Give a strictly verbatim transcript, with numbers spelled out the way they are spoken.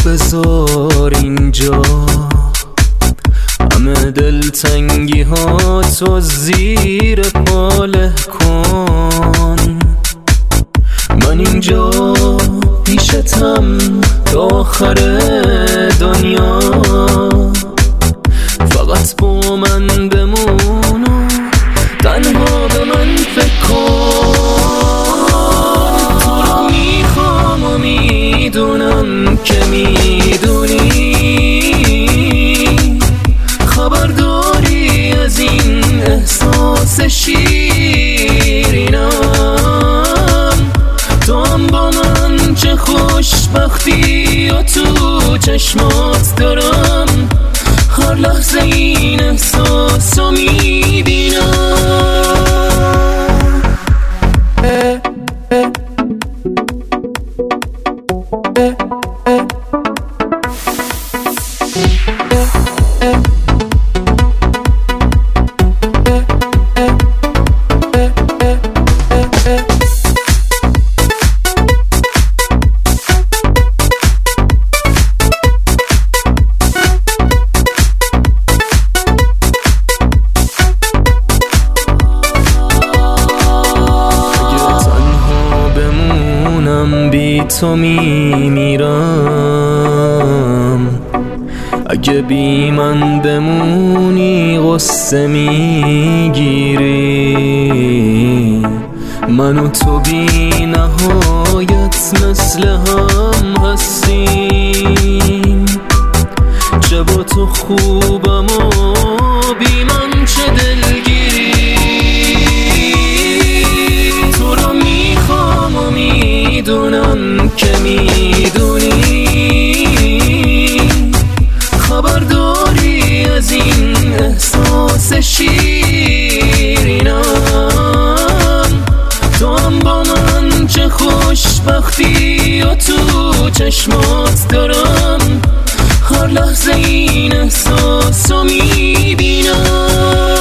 بذار اینجا، همه دلتنگی ها تو زیر پاله کن. من اینجا پیشتم تا آخر دنیا، فقط با من بمون و تنها به من فکر کن. تو رو میخوام و میدونم که میدونی، خبر داری از این احساس شیرینم. تو هم با من چه خوشبختی و تو چشمات دارم، هر لحظه این احساس رو میبینم. بی تو میمیرم، اگه بی من بمونی غصه میگیری. من و تو بی نهایت مثل هم هستیم، چه با تو خوبم و بی من چه دلگیری. تو رو میخوام و میدونم که میدونی، خبر داری از این احساس شیرینم. تو هم با من چه خوشبختی و تو چشمات دارم، هر لحظه این احساس رو میبینم.